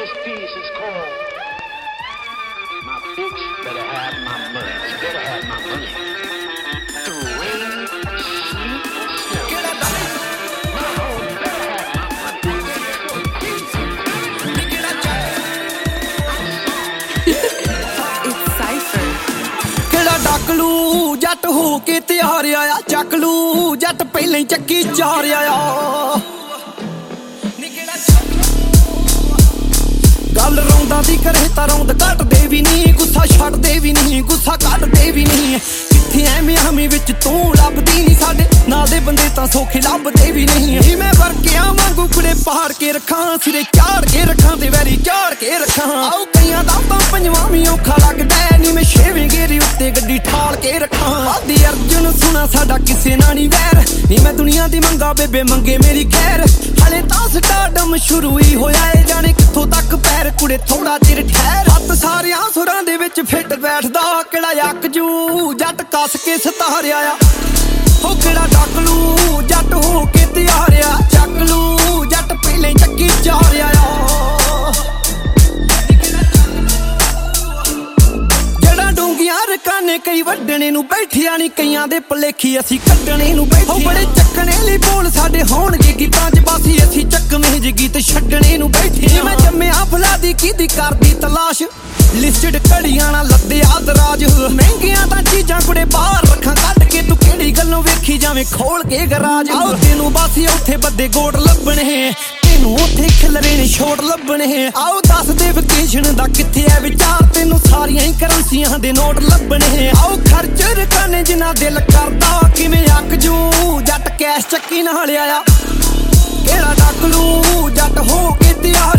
This piece is called My Bitch Better Have My Money. She better have my money. Through rain, sleet, or snow. Get up, my hoe better have my money. It's Cypher. ਕਿਹੜਾ ਡਾਕਲੂ ਜੱਟ ਹੋ ਕੇ ਤਿਆਰ ਆਇਆ ਚੱਕ ਲੂ ਜੱਟ ਪਹਿਲਾਂ ਹੀ ਚੱਕੀ ਚਾਰ ਆਇਆ ਗੱਲ ਰੌਂਦਾਂ ਦੀ ਕਰੇ ਤਾਂ ਰੌਂਦ ਘਟਦੇ ਵੀ ਨਹੀਂ ਗੁੱਸਾ ਛੱਡਦੇ ਵੀ ਨਹੀਂ ਗੁੱਸਾ ਕੱਢਦੇ ਵੀ ਨਹੀਂ ਕਿੱਥੇ ਐਵੇਂ ਹਮੀ ਵਿੱਚ ਤੂੰ ਲੱਭਦੀ ਨਹੀਂ ਸਾਡੇ ਨਾਲ ਦੇ ਬੰਦੇ ਤਾਂ ਸੌਖੇ ਲੱਭਦੇ ਵੀ ਨਹੀਂ ਮੈਂ ਵਰਕਿਆਂ ਵਾਂਗੂ ਕੁੜੇ ਪਹਾੜ ਕੇ ਰੱਖਾਂ ਸਿਰੇ ਝਾੜ ਕੇ ਰੱਖਾਂ ਤੇ ਵੈਰੀ ਝਾੜ ਕੇ ਰੱਖਾਂ ਆਓ ਕਈਆਂ ਦਾ ਤਾਂ ਪੰਜਵਾਂ ਵੀ ਔਖਾ ਲੱਗਦਾ ਨਹੀਂ ਮੈਂ ਛੇਵੇਂ ਗੇਰੇ ਉੱਤੇ ਗੱਡੀ ਠਾਲ ਕੇ ਰੱਖਾਂ ਆਦੀ ਅਰਜੁਨ ਸੁਣਾ ਸਾਡਾ ਕਿਸੇ ਨਾਲ ਨਹੀਂ ਵੈਰ ਨਹੀਂ ਮੈਂ ਦੁਨੀਆ ਦੀ ਮੰਗਾ ਬੇਬੇ ਮੰਗੇ ਮੇਰੀ ਖੈਰ ਹਲੇ ਤਾਂ ਸਟਾਰਡਮ ਸ਼ੁਰੂ ਹੀ ਹੋਇਆ ਏ ਜਾਣੇ ਕਿੱਥੋਂ ਤੱਕ ਪੈਰ ਕੁੜੇ ਥੋੜਾ ਚਿਰ ਠਹਿਰ ਹੱਥ ਸਾਰਿਆਂ ਸੁਰਾਂ ਦੇ ਵਿੱਚ ਫਿੱਟ ਬੈਠਦਾ ਕਿਹੜਾ ਯੱਕ ਜੂ ਜੱਟ ਕੱਸ ਕੇ ਸਤਾਰਿਆ ਆ ਹੋ ਕਿਹੜਾ ਡਾਕਲੂ ਜੱਟ ਹੋ ਕੇ ਤਿਆਰਿਆ ਚੱਕ ਲੂ ਜੱਟ ਪਹਿਲੇ ਚੱਕੀ ਚਾਰਿਆ ਆ ਜਿਹੜਾ ਡੂੰਗੀਆਂ ਰਕਾਨੇ ਕਈ ਵੱਢਣੇ ਨੂੰ ਬੈਠਿਆ ਨਹੀਂ ਕਈਆਂ ਦੇ ਭਲੇਖੀ ਅਸੀਂ ਕੱਢਣੇ ਨੂੰ ਬੈਠੇ ਹੋ ਬੜੇ ਚੱਕਣੇ ਲਈ ਬੋਲ ਸਾਡੇ ਹੋਣਗੇ ਗੀਤਾਂ 'ਚ ਬਾਸੀ ਅਸੀਂ ਚੱਕਵੇਂ ਜੇ ਗੀਤ ਛੱਡਣੇ ਨੂੰ ਬੈਠੇ ਮੈਂ ਜੰਮਿਆ ਫੁਲਾਦੀ ਕਿਹਦੀ ਕਰਦੀ ਤਲਾਸ਼ ਲਿਸਟਡ ਘੜੀਆਂ ਨਾਲ ਲੱਦਿਆ ਦਰਾਜ ਮਹਿੰਗੀਆਂ ਤਾਂ ਚੀਜ਼ਾਂ ਕੁੜੇ ਬਾਹਰ ਰੱਖਾਂ ਕੱਢ ਕੇ ਤੂੰ ਕਿਹੜੀ ਗੱਲੋਂ ਵੇਖੀ ਜਾਵੇਂ ਖੋਲ ਕੇ ਗਰਾਜ ਆਓ ਤੈਨੂੰ ਬਾਸੀ ਉੱਥੇ ਬੱਦੇ ਗੋੜ ਲੱਭਣੇ ਤੈਨੂੰ ਉੱਥੇ ਖਿਲਰੇ ਨੇ ਛੋਟ ਲੱਭਣੇ ਆਓ ਦੱਸ ਦੇ ਵਕੇਸ਼ਨ ਦਾ ਕਿੱਥੇ ਐ ਵਿਚਾਰ ਤੈਨੂੰ ਸਾਰੀਆਂ ਹੀ ਕਰੰਸੀਆਂ ਦੇ ਨੋਟ ਲੱਭਣੇ ਆਓ ਖਰਚ ਰਕਾਨੇ ਜਿੰਨਾ ਦਿਲ ਕਰਦਾ ਕਿਵੇਂ ਅੱਕ ਜੂ ਜੱਟ ਕੈਸ਼ ਚੱਕੀ ਨਾਲ ਆਇਆ ਕਿਹੜਾ ਡਾਕਲੂ ਜੱਟ ਹੋ ਕੇ ਤਿਆਰ